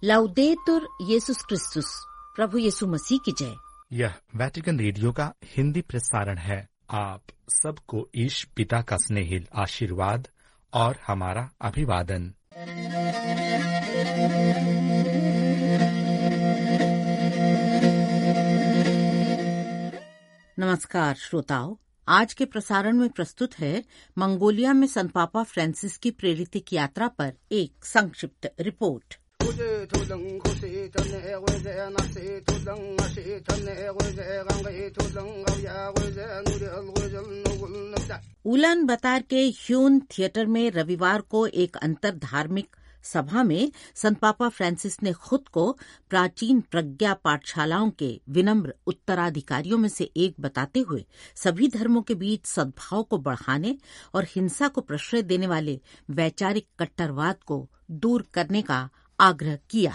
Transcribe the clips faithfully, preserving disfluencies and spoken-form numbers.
लाउदेतुर येसुस क्रिस्तुस, प्रभु यीशु मसीह की जय। यह वेटिकन रेडियो का हिंदी प्रसारण है। आप सबको ईश पिता का स्नेहिल आशीर्वाद और हमारा अभिवादन। नमस्कार श्रोताओ, आज के प्रसारण में प्रस्तुत है मंगोलिया में संत पापा फ्रांसिस की प्रेरित यात्रा पर एक संक्षिप्त रिपोर्ट। उलान बतार के ह्यून थिएटर में रविवार को एक अंतर धार्मिक सभा में संत पापा फ्रांसिस ने खुद को प्राचीन प्रज्ञा पाठशालाओं के विनम्र उत्तराधिकारियों में से एक बताते हुए सभी धर्मों के बीच सद्भाव को बढ़ाने और हिंसा को प्रश्रय देने वाले वैचारिक कट्टरवाद को दूर करने का आग्रह किया।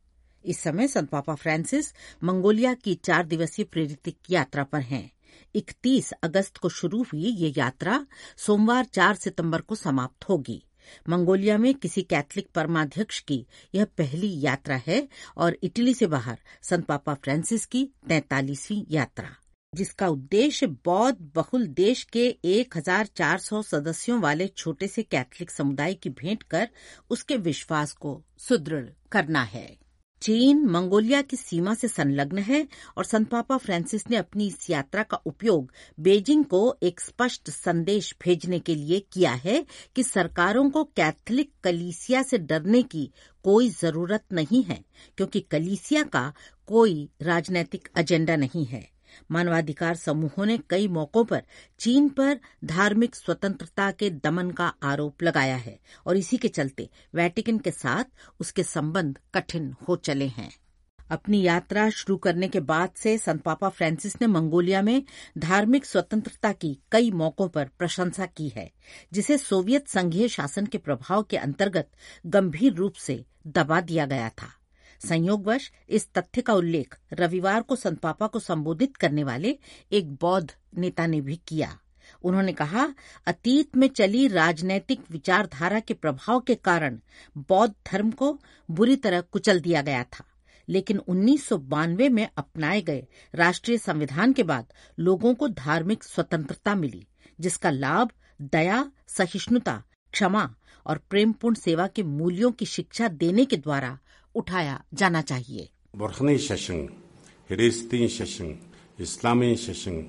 इस समय संत पापा फ्रांसिस मंगोलिया की चार दिवसीय प्रेरित यात्रा पर हैं। इकतीस अगस्त को शुरू हुई ये यात्रा सोमवार चार सितंबर को समाप्त होगी। मंगोलिया में किसी कैथलिक परमाध्यक्ष की यह पहली यात्रा है और इटली से बाहर संत पापा फ्रांसिस की तैंतालीसवीं यात्रा, जिसका उद्देश्य बौद्ध बहुल देश के एक हजार चार सौ सदस्यों वाले छोटे से कैथलिक समुदाय की भेंट कर उसके विश्वास को सुदृढ़ करना है। चीन मंगोलिया की सीमा से संलग्न है और संत पापा फ्रांसिस ने अपनी इस यात्रा का उपयोग बीजिंग को एक स्पष्ट संदेश भेजने के लिए किया है कि सरकारों को कैथलिक कलीसिया से डरने की कोई जरूरत नहीं है, क्योंकि कलीसिया का कोई राजनीतिक एजेंडा नहीं है। मानवाधिकार समूहों ने कई मौकों पर चीन पर धार्मिक स्वतंत्रता के दमन का आरोप लगाया है और इसी के चलते वेटिकन के साथ उसके संबंध कठिन हो चले हैं। अपनी यात्रा शुरू करने के बाद से संत पापा फ्रांसिस ने मंगोलिया में धार्मिक स्वतंत्रता की कई मौकों पर प्रशंसा की है, जिसे सोवियत संघीय शासन के प्रभाव के अंतर्गत गंभीर रूप से दबा दिया गया था। संयोगवश इस तथ्य का उल्लेख रविवार को संत पापा को संबोधित करने वाले एक बौद्ध नेता ने भी किया। उन्होंने कहा, अतीत में चली राजनैतिक विचारधारा के प्रभाव के कारण बौद्ध धर्म को बुरी तरह कुचल दिया गया था, लेकिन उन्नीस सौ बानवे में अपनाए गए राष्ट्रीय संविधान के बाद लोगों को धार्मिक स्वतंत्रता मिली, जिसका लाभ दया, सहिष्णुता, क्षमा और प्रेमपूर्ण सेवा के मूल्यों की शिक्षा देने के द्वारा उठाया जाना चाहिए। бурхны шашин, христийн шашин, исламын шашин,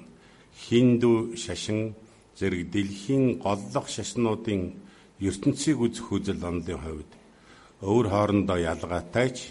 хинду шашин зэрэг дэлхийн голлох шашнуудын ертөнцийг үзэх үзэл ондын хувьд өөр хоорондоо ялгаатай ч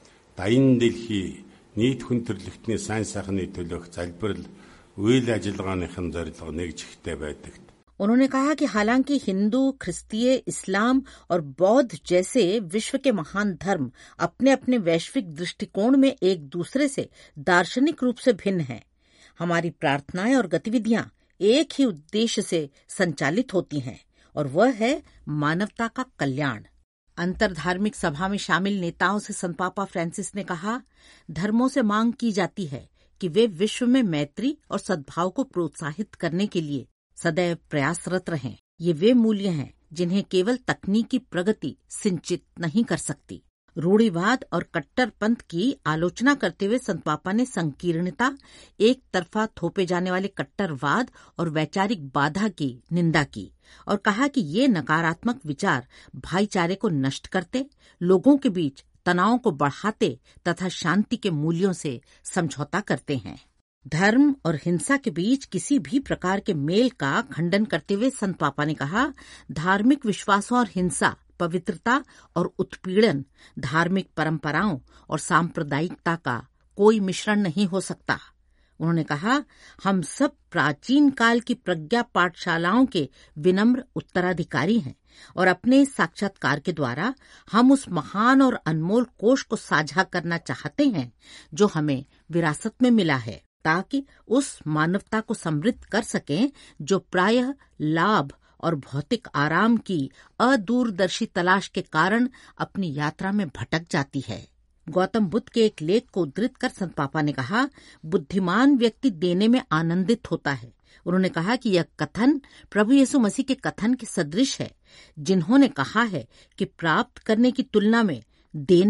дайны дэлхий нийт хүн төрлөختний сайн сайхны төлөөх залбирал үйл ажиллагааныхын зорилго нэг жигтэй байдаг। उन्होंने कहा कि हालांकि हिंदू, ख्रिस्तीय, इस्लाम और बौद्ध जैसे विश्व के महान धर्म अपने अपने वैश्विक दृष्टिकोण में एक दूसरे से दार्शनिक रूप से भिन्न हैं, हमारी प्रार्थनाएं और गतिविधियां एक ही उद्देश्य से संचालित होती हैं और वह है मानवता का कल्याण। अंतरधार्मिक सभा में शामिल नेताओं से संत पापा फ्रांसिस ने कहा, धर्मों से मांग की जाती है कि वे विश्व में मैत्री और सद्भाव को प्रोत्साहित करने के लिए सदैव प्रयासरत रहें। ये वे मूल्य हैं जिन्हें केवल तकनीकी प्रगति सिंचित नहीं कर सकती। रूढ़िवाद और कट्टरपंथ की आलोचना करते हुए संत पापा ने संकीर्णता, एक तरफा थोपे जाने वाले कट्टरवाद और वैचारिक बाधा की निंदा की और कहा कि ये नकारात्मक विचार भाईचारे को नष्ट करते, लोगों के बीच तनाव को बढ़ाते तथा शांति के मूल्यों से समझौता करते हैं। धर्म और हिंसा के बीच किसी भी प्रकार के मेल का खंडन करते हुए संत पापा ने कहा, धार्मिक विश्वासों और हिंसा, पवित्रता और उत्पीड़न, धार्मिक परंपराओं और सांप्रदायिकता का कोई मिश्रण नहीं हो सकता। उन्होंने कहा, हम सब प्राचीन काल की प्रज्ञा पाठशालाओं के विनम्र उत्तराधिकारी हैं और अपने साक्षात्कार के द्वारा हम उस महान और अनमोल कोष को साझा करना चाहते हैं जो हमें विरासत में मिला है, ताकि उस मानवता को समृद्ध कर सकें जो प्रायः लाभ और भौतिक आराम की अदूरदर्शी तलाश के कारण अपनी यात्रा में भटक जाती है। गौतम बुद्ध के एक लेख को उद्धृत कर संत पापा ने कहा, बुद्धिमान व्यक्ति देने में आनंदित होता है। उन्होंने कहा कि यह कथन प्रभु यीशु मसीह के कथन के सदृश है, जिन्होंने कहा है कि प्राप्त करने की तुलना में देना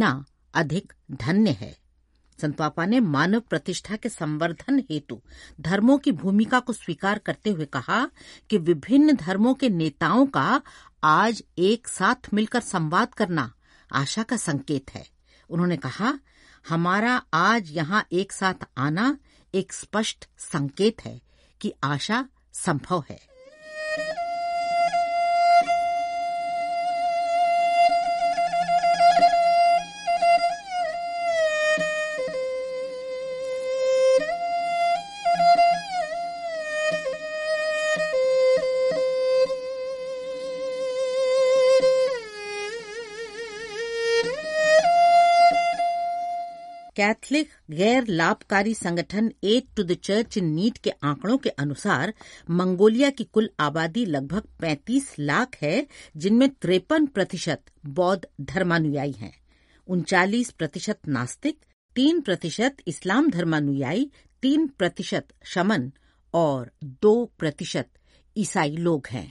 अधिक धन्य है। संत पापा ने मानव प्रतिष्ठा के संवर्धन हेतु धर्मों की भूमिका को स्वीकार करते हुए कहा कि विभिन्न धर्मों के नेताओं का आज एक साथ मिलकर संवाद करना आशा का संकेत है। उन्होंने कहा, हमारा आज यहाँ एक साथ आना एक स्पष्ट संकेत है कि आशा संभव है। कैथलिक गैर लाभकारी संगठन aid to the church in need के आंकड़ों के अनुसार मंगोलिया की कुल आबादी लगभग पैंतीस लाख है, जिनमें तिरपन प्रतिशत बौद्ध धर्मानुयायी हैं, उनचालीस प्रतिशत नास्तिक, तीन प्रतिशत इस्लाम धर्मानुयायी, तीन प्रतिशत शमन और दो प्रतिशत ईसाई लोग हैं।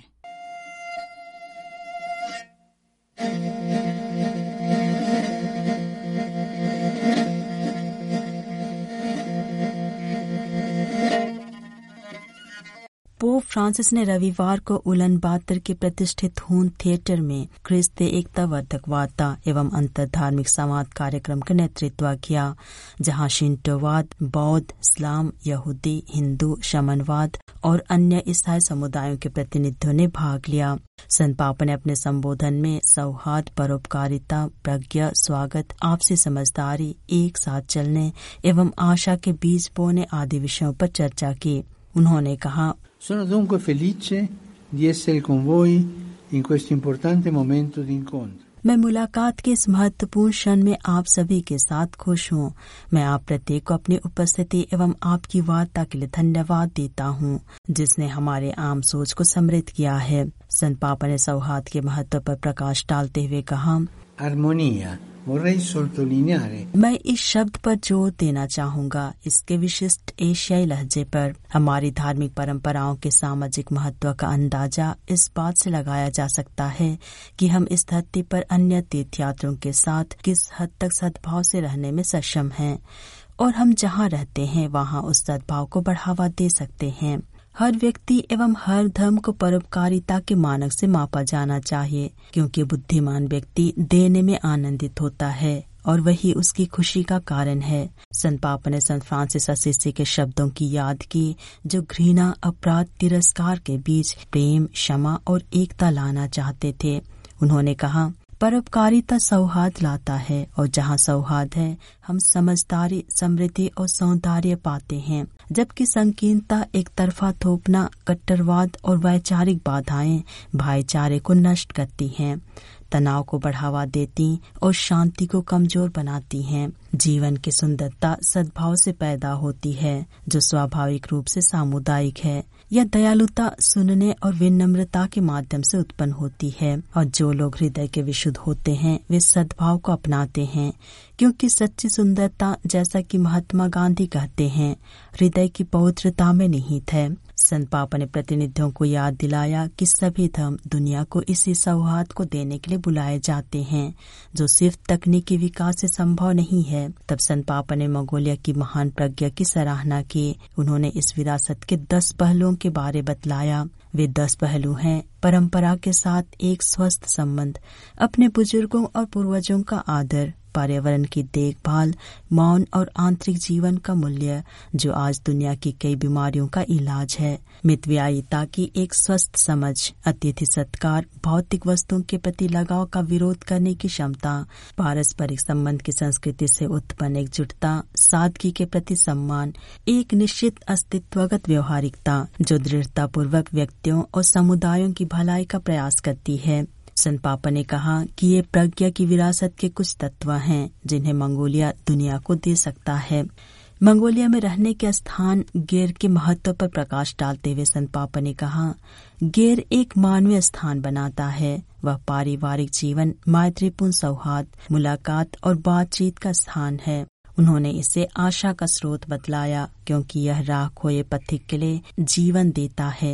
पोप फ्रांसिस ने रविवार को उलानबातर के प्रतिष्ठित हून थिएटर में ख्रिस्त एकता वर्धक वार्ता एवं अंतरधार्मिक संवाद कार्यक्रम का नेतृत्व किया, जहां शिंटोवाद, बौद्ध, इस्लाम, यहूदी, हिंदू, शमनवाद और अन्य ईसाई समुदायों के प्रतिनिधियों ने भाग लिया। संत पापा ने अपने संबोधन में सौहार्द, परोपकारिता, प्रज्ञा, स्वागत, आपसी समझदारी, एक साथ चलने एवं आशा के बीज बोने आदि विषयों पर चर्चा की। उन्होंने कहा, Sono dunque felice di essere con voi in questo importante momento di incontro. मैं मुलाकात के इस महत्वपूर्ण क्षण में आप सभी के साथ खुश हूँ। मैं आप प्रत्येक को अपनी उपस्थिति एवं आपकी वार्ता के लिए धन्यवाद देता हूँ, जिसने हमारे आम सोच को समृद्ध किया है। संत पापा ने सौहार्द के महत्व पर प्रकाश डालते हुए कहा, Armonia. Vorrei sottolineare. मैं इस शब्द पर जोर देना चाहूँगा, इसके विशिष्ट एशियाई लहजे पर। हमारी धार्मिक परंपराओं के सामाजिक महत्व का अंदाजा इस बात से लगाया जा सकता है कि हम इस धरती पर अन्य तीर्थयात्रियों के साथ किस हद तक सद्भाव से रहने में सक्षम हैं, और हम जहाँ रहते हैं वहाँ उस सद्भाव को बढ़ावा दे सकते हैं। हर व्यक्ति एवं हर धर्म को परोपकारिता के मानक से मापा जाना चाहिए, क्योंकि बुद्धिमान व्यक्ति देने में आनंदित होता है और वही उसकी खुशी का कारण है। संत पापा ने संत फ्रांसिस असीसी के शब्दों की याद की, जो घृणा, अपराध, तिरस्कार के बीच प्रेम, क्षमा और एकता लाना चाहते थे। उन्होंने कहा, परोपकारिता सौहार्द लाता है, और जहाँ सौहार्द है हम समझदारी, समृद्धि और सौंदर्य पाते हैं, जबकि संकीर्णता, एक तरफा थोपना, कट्टरवाद और वैचारिक बाधाएं भाईचारे को नष्ट करती हैं, तनाव को बढ़ावा देती और शांति को कमजोर बनाती हैं। जीवन की सुंदरता सद्भाव से पैदा होती है, जो स्वाभाविक रूप से सामुदायिक है। यह दयालुता सुनने और विनम्रता के माध्यम से उत्पन्न होती है, और जो लोग हृदय के विशुद्ध होते हैं वे सद्भाव को अपनाते हैं, क्योंकि सच्ची सुंदरता, जैसा कि महात्मा गांधी कहते हैं, हृदय की पवित्रता में निहित है। संत पापा ने प्रतिनिधियों को याद दिलाया कि सभी धर्म दुनिया को इसी सौहार्द को देने के लिए बुलाए जाते हैं, जो सिर्फ तकनीकी विकास से संभव नहीं है। तब संत पापा ने मंगोलिया की महान प्रज्ञा की सराहना की। उन्होंने इस विरासत के दस पहलुओं के बारे बतलाया। वे दस पहलू हैं: परंपरा के साथ एक स्वस्थ संबंध, अपने बुजुर्गों और पूर्वजों का आदर, पर्यावरण की देखभाल, मौन और आंतरिक जीवन का मूल्य, जो आज दुनिया की कई बीमारियों का इलाज है, मितव्ययिता की एक स्वस्थ समझ, अतिथि सत्कार, भौतिक वस्तुओं के प्रति लगाव का विरोध करने की क्षमता, पारस्परिक संबंध की संस्कृति से उत्पन्न एकजुटता, सादगी के प्रति सम्मान, एक निश्चित अस्तित्वगत व्यवहारिकता, जो दृढ़तापूर्वक व्यक्तियों और समुदायों की भलाई का प्रयास करती है। संत पापा ने कहा कि ये प्रज्ञा की विरासत के कुछ तत्व हैं जिन्हें मंगोलिया दुनिया को दे सकता है। मंगोलिया में रहने के स्थान गेर के महत्व पर प्रकाश डालते हुए संत पापा ने कहा, गेर एक मानवीय स्थान बनाता है। वह पारिवारिक जीवन, मैत्रीपूर्ण सौहार्द, मुलाकात और बातचीत का स्थान है। उन्होंने इसे आशा का स्रोत बतलाया, क्योंकि यह राह खोए पथिक के लिए जीवन देता है,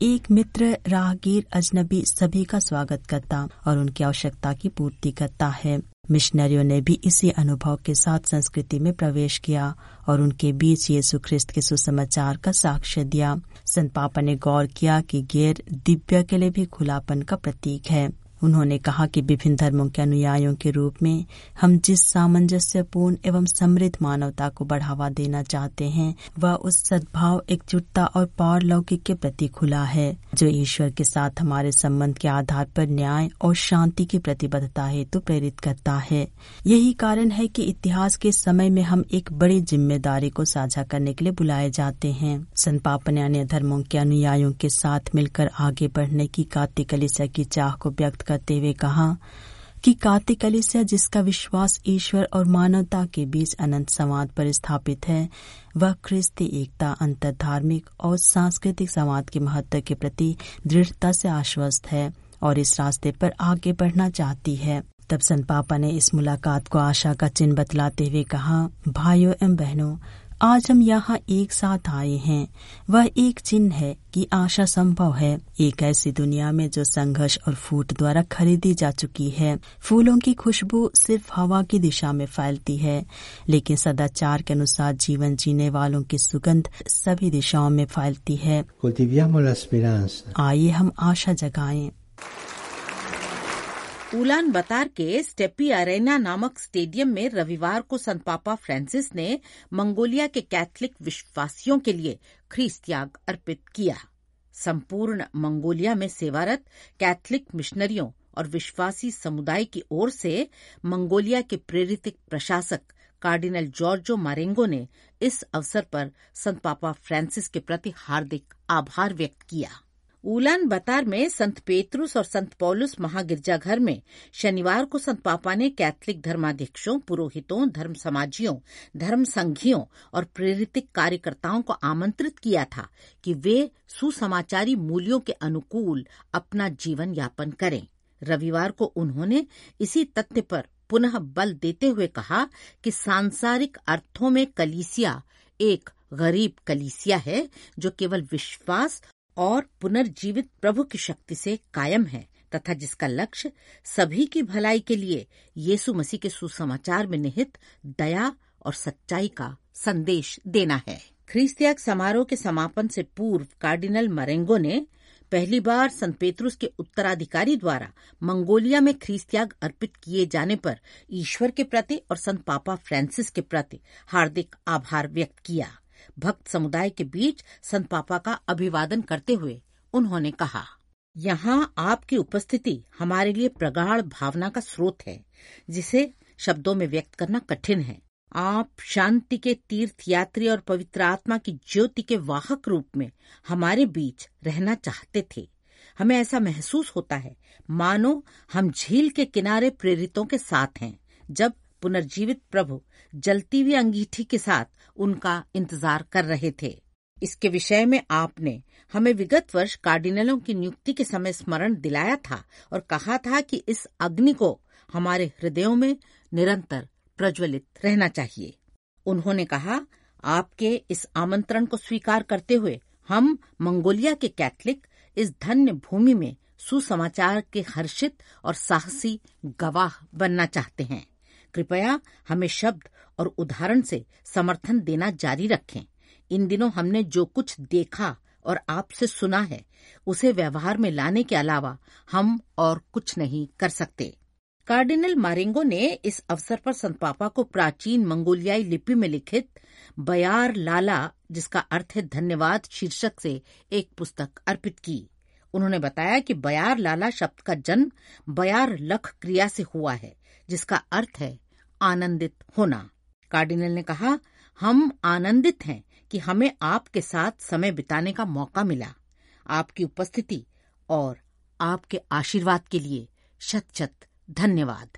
एक मित्र, राहगीर, अजनबी सभी का स्वागत करता और उनकी आवश्यकता की पूर्ति करता है। मिशनरियों ने भी इसी अनुभव के साथ संस्कृति में प्रवेश किया और उनके बीच यीशु ख्रिस्त के सुसमाचार का साक्ष्य दिया। संत पापा ने गौर किया कि गैर दिव्य के लिए भी खुलापन का प्रतीक है। उन्होंने कहा कि विभिन्न धर्मों के अनुयायियों के रूप में हम जिस सामंजस्यपूर्ण एवं समृद्ध मानवता को बढ़ावा देना चाहते हैं वह उस सद्भाव, एकजुटता और पारलौकिक के प्रति खुला है जो ईश्वर के साथ हमारे संबंध के आधार पर न्याय और शांति की प्रतिबद्धता हेतु प्रेरित करता है। यही कारण है कि इतिहास के समय में हम एक बड़ी जिम्मेदारी को साझा करने के लिए बुलाए जाते हैं। संत पापा ने अन्य धर्मों के अनुयायियों के साथ मिलकर आगे बढ़ने की कातिक कलीसिया की चाह को व्यक्त करते हुए कहा कि कातिक कलीसिया, जिसका विश्वास ईश्वर और मानवता के बीच अनंत संवाद पर स्थापित है, वह ख्रिस्ती एकता, अंतर्धार्मिक और सांस्कृतिक संवाद के महत्व के प्रति दृढ़ता से आश्वस्त है और इस रास्ते पर आगे बढ़ना चाहती है। तब संत पापा ने इस मुलाकात को आशा का चिन्ह बतलाते हुए कहा, भाइयों एवं बहनों, आज हम यहाँ एक साथ आए हैं। वह एक चिन्ह है कि आशा संभव है। एक ऐसी दुनिया में जो संघर्ष और फूट द्वारा खरीदी जा चुकी है। फूलों की खुशबू सिर्फ हवा की दिशा में फैलती है, लेकिन सदाचार के अनुसार जीवन जीने वालों की सुगंध सभी दिशाओं में फैलती है। आइए हम आशा जगाएं। उलान बतार के स्टेपी अरेना नामक स्टेडियम में रविवार को संत पापा फ्रांसिस ने मंगोलिया के कैथलिक विश्वासियों के लिए ख्रीस्त त्याग अर्पित किया। संपूर्ण मंगोलिया में सेवारत कैथलिक मिशनरियों और विश्वासी समुदाय की ओर से मंगोलिया के प्रेरित प्रशासक कार्डिनल जॉर्जो मारेंगो ने इस अवसर पर संत पापा फ्रांसिस के प्रति हार्दिक आभार व्यक्त किया। उलान बतार में संत पेत्रुस और संत पौलुस महागिरजाघर में शनिवार को संत पापा ने कैथलिक धर्माध्यक्षों, पुरोहितों, धर्म समाजियों, धर्म संघियों और प्रेरित कार्यकर्ताओं को आमंत्रित किया था कि वे सुसमाचारी मूल्यों के अनुकूल अपना जीवन यापन करें। रविवार को उन्होंने इसी तथ्य पर पुनः बल देते हुए कहा कि सांसारिक अर्थों में कलीसिया एक गरीब कलीसिया है जो केवल विश्वास और पुनर्जीवित प्रभु की शक्ति से कायम है तथा जिसका लक्ष्य सभी की भलाई के लिए यीशु मसीह के सुसमाचार में निहित दया और सच्चाई का संदेश देना है। ख्रीस्त त्याग समारोह के समापन से पूर्व कार्डिनल मारेंगो ने पहली बार संत पेत्रुस के उत्तराधिकारी द्वारा मंगोलिया में ख्रीस्त त्याग अर्पित किए जाने पर ईश्वर के प्रति और संत पापा फ्रांसिस के प्रति हार्दिक आभार व्यक्त किया। भक्त समुदाय के बीच संत पापा का अभिवादन करते हुए उन्होंने कहा, यहाँ आपकी उपस्थिति हमारे लिए प्रगाढ़ भावना का स्रोत है जिसे शब्दों में व्यक्त करना कठिन है। आप शांति के तीर्थ यात्री और पवित्र आत्मा की ज्योति के वाहक रूप में हमारे बीच रहना चाहते थे। हमें ऐसा महसूस होता है मानो हम झील के किनारे प्रेरितों के साथ हैं जब पुनर्जीवित प्रभु जलती हुई अंगीठी के साथ उनका इंतजार कर रहे थे। इसके विषय में आपने हमें विगत वर्ष कार्डिनलों की नियुक्ति के समय स्मरण दिलाया था और कहा था कि इस अग्नि को हमारे हृदयों में निरंतर प्रज्वलित रहना चाहिए। उन्होंने कहा, आपके इस आमंत्रण को स्वीकार करते हुए हम मंगोलिया के कैथलिक इस धन्य भूमि में सुसमाचार के हर्षित और साहसी गवाह बनना चाहते हैं। कृपया हमें शब्द और उदाहरण से समर्थन देना जारी रखें। इन दिनों हमने जो कुछ देखा और आपसे सुना है उसे व्यवहार में लाने के अलावा हम और कुछ नहीं कर सकते। कार्डिनल मारेंगो ने इस अवसर पर संत पापा को प्राचीन मंगोलियाई लिपि में लिखित बयार लाला, जिसका अर्थ है धन्यवाद, शीर्षक से एक पुस्तक अर्पित की। उन्होंने बताया कि बयार लाला शब्द का जन्म बयार लख क्रिया से हुआ है जिसका अर्थ है आनंदित होना। कार्डिनल ने कहा, हम आनंदित हैं कि हमें आपके साथ समय बिताने का मौका मिला। आपकी उपस्थिति और आपके आशीर्वाद के लिए शत शत धन्यवाद।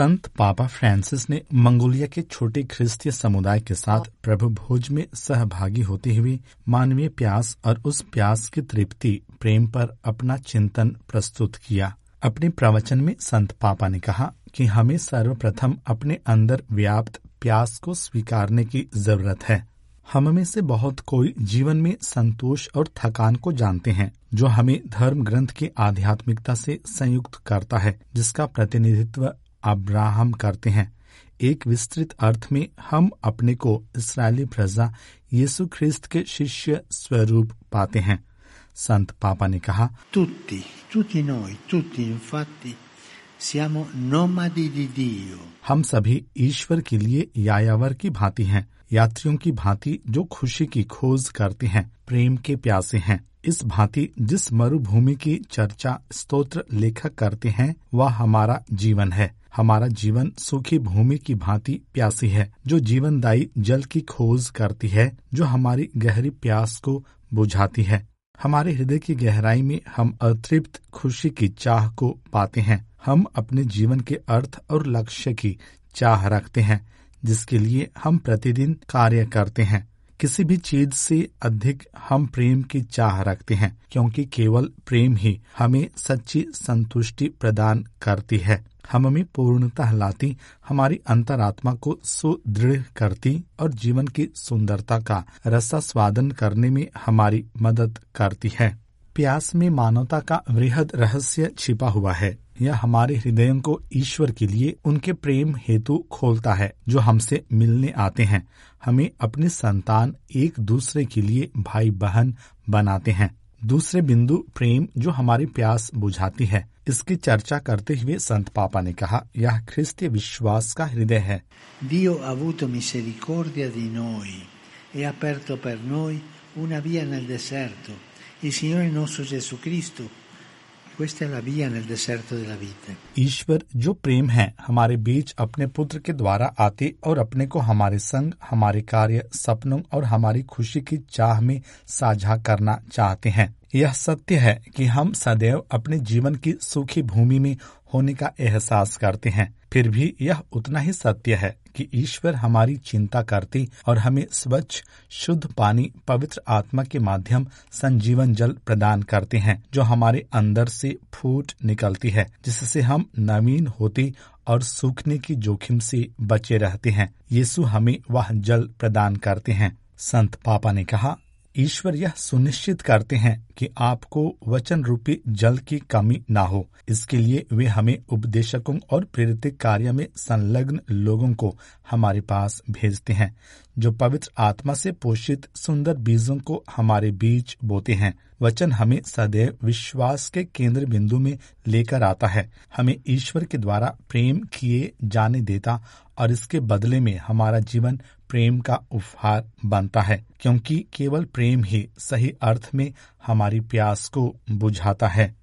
संत पापा फ्रांसिस ने मंगोलिया के छोटे ख्रिस्तीय समुदाय के साथ प्रभु भोज में सहभागी होते हुए मानवीय प्यास और उस प्यास की तृप्ति प्रेम पर अपना चिंतन प्रस्तुत किया। अपने प्रवचन में संत पापा ने कहा कि हमें सर्वप्रथम अपने अंदर व्याप्त प्यास को स्वीकारने की जरूरत है। हम में से बहुत कोई जीवन में संतोष और थकान को जानते हैं, जो हमें धर्म ग्रंथ की आध्यात्मिकता से संयुक्त करता है, जिसका प्रतिनिधित्व अब्राहम करते हैं। एक विस्तृत अर्थ में हम अपने को इस्राएली प्रजा यीशु ख्रिस्त के शिष्य स्वरूप पाते हैं। संत पापा ने कहा, tutti, tutti noi, tutti infatti siamo nomadi di Dio। हम सभी ईश्वर के लिए यायावर की भांति हैं, यात्रियों की भांति जो खुशी की खोज करते हैं, प्रेम के प्यासे हैं। इस भांति जिस मरुभूमि की चर्चा स्तोत्र लेखक करते हैं, वह हमारा जीवन है। हमारा जीवन सूखी भूमि की भांति प्यासी है, जो जीवनदायी जल की खोज करती है, जो हमारी गहरी प्यास को बुझाती है। हमारे हृदय की गहराई में हम अतृप्त खुशी की चाह को पाते हैं। हम अपने जीवन के अर्थ और लक्ष्य की चाह रखते हैं, जिसके लिए हम प्रतिदिन कार्य करते हैं। किसी भी चीज से अधिक हम प्रेम की चाह रखते हैं, क्योंकि केवल प्रेम ही हमें सच्ची संतुष्टि प्रदान करती है, हम में पूर्णता लाती, हमारी अंतरात्मा को सुदृढ़ करती और जीवन की सुंदरता का रसास्वादन करने में हमारी मदद करती है। प्यास में मानवता का वृहद रहस्य छिपा हुआ है। यह हमारे हृदयों को ईश्वर के लिए उनके प्रेम हेतु खोलता है, जो हमसे मिलने आते हैं। हमें अपने संतान एक दूसरे के लिए भाई बहन बनाते हैं। दूसरे बिंदु प्रेम जो हमारी प्यास बुझाती है। इसकी चर्चा करते हुए संत पापा ने कहा, यह ख्रिस्तीय विश्वास का हृदय है। Dio ha avuto misericordia di noi e ha aperto per noi una via nel deserto. Il Signore nostro Gesù Cristo, questa è la via nel deserto della vita। ईश्वर जो प्रेम है, हमारे बीच अपने पुत्र के द्वारा आते और अपने को हमारे संग, हमारे कार्य, सपनों और हमारी खुशी की चाह में साझा करना चाहते हैं। यह सत्य है कि हम सदैव अपने जीवन की सूखी भूमि में होने का एहसास करते हैं। फिर भी यह उतना ही सत्य है कि ईश्वर हमारी चिंता करते और हमें स्वच्छ शुद्ध पानी, पवित्र आत्मा के माध्यम संजीवन जल प्रदान करते हैं, जो हमारे अंदर से फूट निकलती है, जिससे हम नवीन होते और सूखने की जोखिम से बचे रहते हैं। यीशु हमें वह जल प्रदान करते हैं। संत पापा ने कहा, ईश्वर यह सुनिश्चित करते हैं कि आपको वचन रूपी जल की कमी ना हो। इसके लिए वे हमें उपदेशकों और प्रेरित कार्य में संलग्न लोगों को हमारे पास भेजते हैं, जो पवित्र आत्मा से पोषित सुंदर बीजों को हमारे बीच बोते हैं। वचन हमें सदैव विश्वास के केंद्र बिंदु में लेकर आता है, हमें ईश्वर के द्वारा प्रेम किए जाने देता और इसके बदले में हमारा जीवन प्रेम का उपहार बनता है, क्योंकि केवल प्रेम ही सही अर्थ में हमारी प्यास को बुझाता है।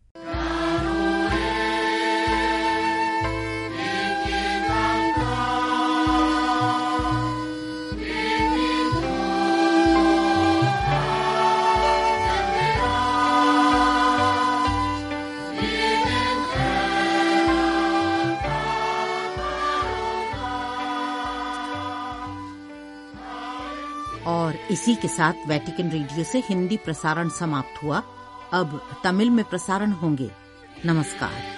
और इसी के साथ वेटिकन रेडियो से हिंदी प्रसारण समाप्त हुआ। अब तमिल में प्रसारण होंगे। नमस्कार।